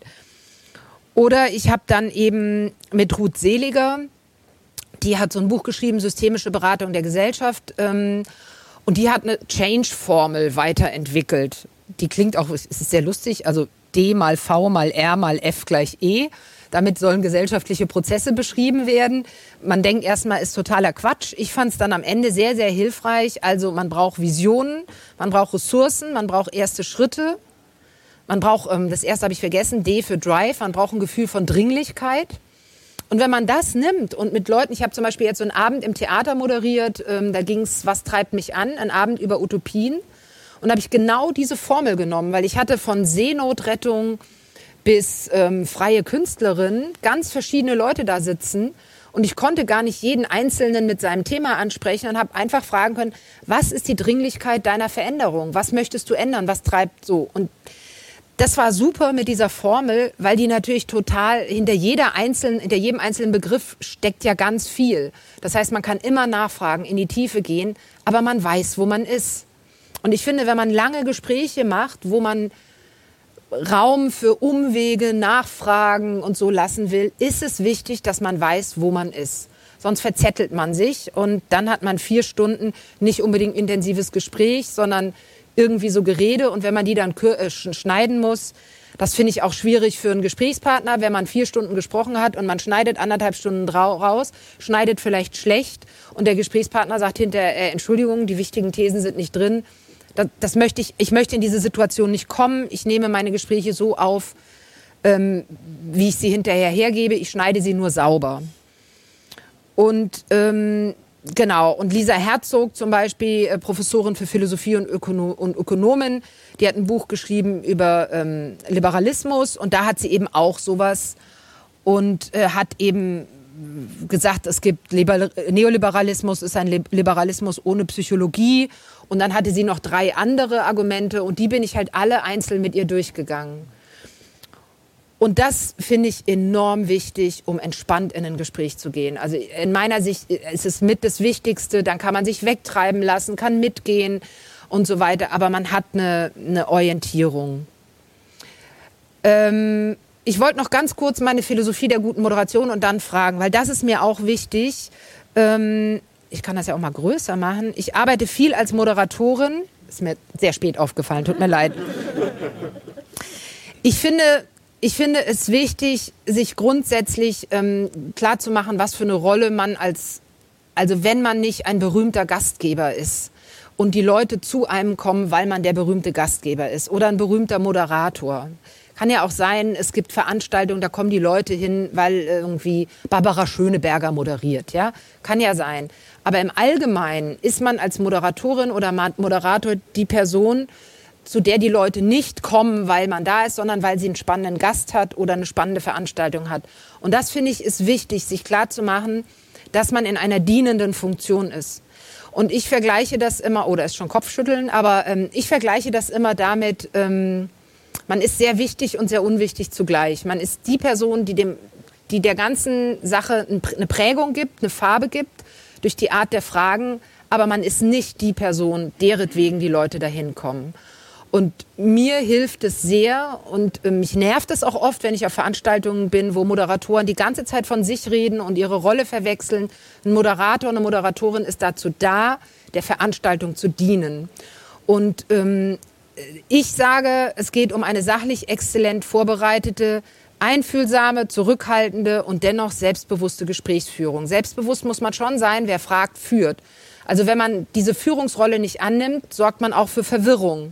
Oder ich habe dann eben mit Ruth Seliger, die hat so ein Buch geschrieben, Systemische Beratung der Gesellschaft, ähm, und die hat eine Change-Formel weiterentwickelt. Die klingt auch, es ist sehr lustig, also D mal V mal R mal F gleich E. Damit sollen gesellschaftliche Prozesse beschrieben werden. Man denkt erstmal, ist totaler Quatsch. Ich fand es dann am Ende sehr, sehr hilfreich. Also man braucht Visionen, man braucht Ressourcen, man braucht erste Schritte. Man braucht, ähm, das erste habe ich vergessen, D für Drive, man braucht ein Gefühl von Dringlichkeit. Und wenn man das nimmt und mit Leuten, ich habe zum Beispiel jetzt so einen Abend im Theater moderiert, ähm, da ging es, was treibt mich an, ein Abend über Utopien. Und da habe ich genau diese Formel genommen, weil ich hatte von Seenotrettung bis ähm, freie Künstlerin ganz verschiedene Leute da sitzen. Und ich konnte gar nicht jeden Einzelnen mit seinem Thema ansprechen und habe einfach fragen können, was ist die Dringlichkeit deiner Veränderung? Was möchtest du ändern? Was treibt so? Und das war super mit dieser Formel, weil die natürlich total, hinter jeder einzelnen, hinter jedem einzelnen Begriff steckt ja ganz viel. Das heißt, man kann immer nachfragen, in die Tiefe gehen, aber man weiß, wo man ist. Und ich finde, wenn man lange Gespräche macht, wo man Raum für Umwege, Nachfragen und so lassen will, ist es wichtig, dass man weiß, wo man ist. Sonst verzettelt man sich und dann hat man vier Stunden nicht unbedingt intensives Gespräch, sondern irgendwie so Gerede. Und wenn man die dann schneiden muss, das finde ich auch schwierig für einen Gesprächspartner, wenn man vier Stunden gesprochen hat und man schneidet anderthalb Stunden raus, schneidet vielleicht schlecht und der Gesprächspartner sagt hinterher, äh, Entschuldigung, die wichtigen Thesen sind nicht drin. Das, das möchte ich, ich möchte in diese Situation nicht kommen. Ich nehme meine Gespräche so auf, ähm, wie ich sie hinterher hergebe. Ich schneide sie nur sauber. Und ähm, genau, und Lisa Herzog zum Beispiel, äh, Professorin für Philosophie und, Ökono- und Ökonomin, die hat ein Buch geschrieben über ähm, Liberalismus und da hat sie eben auch sowas und äh, hat eben gesagt, es gibt Liber- Neoliberalismus ist ein Liberalismus ohne Psychologie und dann hatte sie noch drei andere Argumente und die bin ich halt alle einzeln mit ihr durchgegangen. Und das finde ich enorm wichtig, um entspannt in ein Gespräch zu gehen. Also in meiner Sicht ist es mit das Wichtigste. Dann kann man sich wegtreiben lassen, kann mitgehen und so weiter. Aber man hat eine, eine Orientierung. Ähm, ich wollte noch ganz kurz meine Philosophie der guten Moderation und dann fragen, weil das ist mir auch wichtig. Ähm, ich kann das ja auch mal größer machen. Ich arbeite viel als Moderatorin. Ist mir sehr spät aufgefallen, tut mir leid. Ich finde... Ich finde es wichtig, sich grundsätzlich ähm, klarzumachen, was für eine Rolle man als, also wenn man nicht ein berühmter Gastgeber ist und die Leute zu einem kommen, weil man der berühmte Gastgeber ist oder ein berühmter Moderator. Kann ja auch sein, es gibt Veranstaltungen, da kommen die Leute hin, weil irgendwie Barbara Schöneberger moderiert. Ja? Kann ja sein. Aber im Allgemeinen ist man als Moderatorin oder Moderator die Person, zu der die Leute nicht kommen, weil man da ist, sondern weil sie einen spannenden Gast hat oder eine spannende Veranstaltung hat. Und das, finde ich, ist wichtig, sich klarzumachen, dass man in einer dienenden Funktion ist. Und ich vergleiche das immer, oder ist schon Kopfschütteln, aber ähm, ich vergleiche das immer damit, ähm, man ist sehr wichtig und sehr unwichtig zugleich. Man ist die Person, die, dem, die der ganzen Sache eine Prägung gibt, eine Farbe gibt, durch die Art der Fragen, aber man ist nicht die Person, deretwegen die Leute dahin kommen. Und mir hilft es sehr und äh, mich nervt es auch oft, wenn ich auf Veranstaltungen bin, wo Moderatoren die ganze Zeit von sich reden und ihre Rolle verwechseln. Ein Moderator, eine Moderatorin ist dazu da, der Veranstaltung zu dienen. Und ähm, ich sage, es geht um eine sachlich exzellent vorbereitete, einfühlsame, zurückhaltende und dennoch selbstbewusste Gesprächsführung. Selbstbewusst muss man schon sein, wer fragt, führt. Also wenn man diese Führungsrolle nicht annimmt, sorgt man auch für Verwirrung.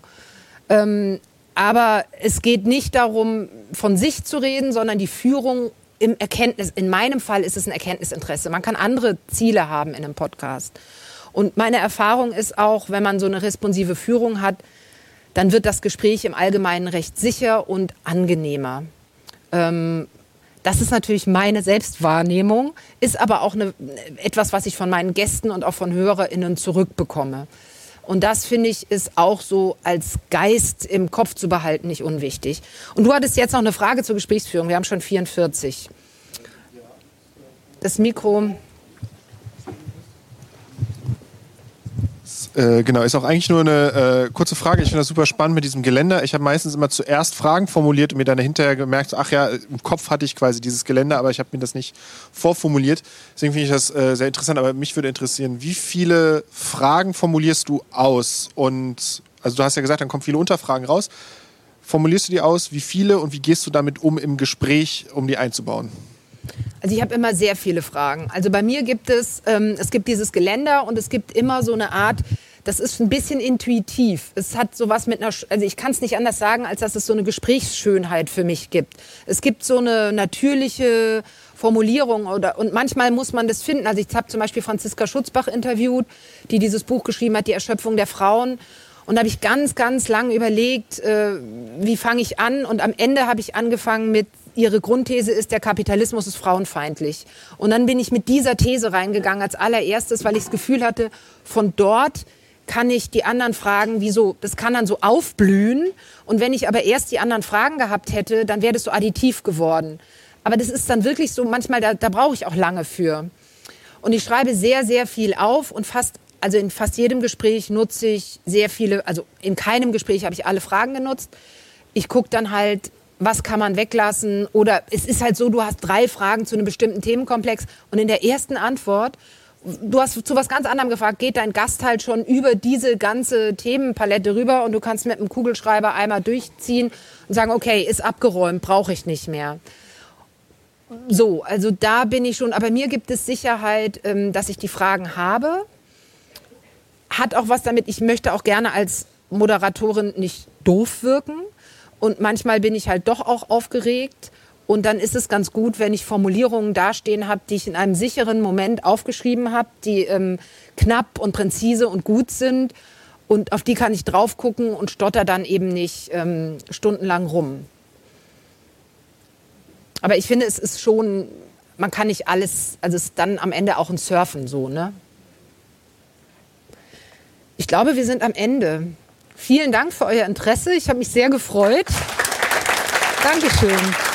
Ähm, aber es geht nicht darum, von sich zu reden, sondern die Führung im Erkenntnis. In meinem Fall ist es ein Erkenntnisinteresse. Man kann andere Ziele haben in einem Podcast. Und meine Erfahrung ist auch, wenn man so eine responsive Führung hat, dann wird das Gespräch im Allgemeinen recht sicher und angenehmer. Ähm, das ist natürlich meine Selbstwahrnehmung, ist aber auch eine, etwas, was ich von meinen Gästen und auch von HörerInnen zurückbekomme. Und das, finde ich, ist auch so als Geist im Kopf zu behalten nicht unwichtig. Und du hattest jetzt noch eine Frage zur Gesprächsführung. Wir haben schon vierundvierzig. Das Mikro... Äh, genau, ist auch eigentlich nur eine äh, kurze Frage. Ich finde das super spannend mit diesem Geländer. Ich habe meistens immer zuerst Fragen formuliert und mir dann hinterher gemerkt, ach ja, im Kopf hatte ich quasi dieses Geländer, aber ich habe mir das nicht vorformuliert. Deswegen finde ich das äh, sehr interessant. Aber mich würde interessieren, wie viele Fragen formulierst du aus? Und also du hast ja gesagt, dann kommen viele Unterfragen raus. Formulierst du die aus? Wie viele und wie gehst du damit um im Gespräch, um die einzubauen? Also ich habe immer sehr viele Fragen. Also bei mir gibt es, ähm, es gibt dieses Geländer und es gibt immer so eine Art, das ist ein bisschen intuitiv. Es hat sowas mit einer, also ich kann es nicht anders sagen, als dass es so eine Gesprächsschönheit für mich gibt. Es gibt so eine natürliche Formulierung oder, und manchmal muss man das finden. Also ich habe zum Beispiel Franziska Schutzbach interviewt, die dieses Buch geschrieben hat, Die Erschöpfung der Frauen. Und da habe ich ganz, ganz lang überlegt, äh, wie fange ich an? Und am Ende habe ich angefangen mit, ihre Grundthese ist, der Kapitalismus ist frauenfeindlich. Und dann bin ich mit dieser These reingegangen als allererstes, weil ich das Gefühl hatte, von dort kann ich die anderen Fragen, wieso, das kann dann so aufblühen. Und wenn ich aber erst die anderen Fragen gehabt hätte, dann wäre das so additiv geworden. Aber das ist dann wirklich so, manchmal, da, da brauche ich auch lange für. Und ich schreibe sehr, sehr viel auf und fast, also in fast jedem Gespräch nutze ich sehr viele, also in keinem Gespräch habe ich alle Fragen genutzt. Ich gucke dann halt, was kann man weglassen? Oder es ist halt so, du hast drei Fragen zu einem bestimmten Themenkomplex und in der ersten Antwort, du hast zu was ganz anderem gefragt, geht dein Gast halt schon über diese ganze Themenpalette rüber und du kannst mit einem Kugelschreiber einmal durchziehen und sagen, okay, ist abgeräumt, brauche ich nicht mehr. So, also da bin ich schon, aber mir gibt es Sicherheit, dass ich die Fragen habe. Hat auch was damit, ich möchte auch gerne als Moderatorin nicht doof wirken. Und manchmal bin ich halt doch auch aufgeregt. Und dann ist es ganz gut, wenn ich Formulierungen dastehen habe, die ich in einem sicheren Moment aufgeschrieben habe, die ähm, knapp und präzise und gut sind. Und auf die kann ich drauf gucken und stotter dann eben nicht ähm, stundenlang rum. Aber ich finde, es ist schon, man kann nicht alles, also es ist dann am Ende auch ein Surfen so, ne? Ich glaube, wir sind am Ende. Vielen Dank für euer Interesse. Ich habe mich sehr gefreut. Dankeschön.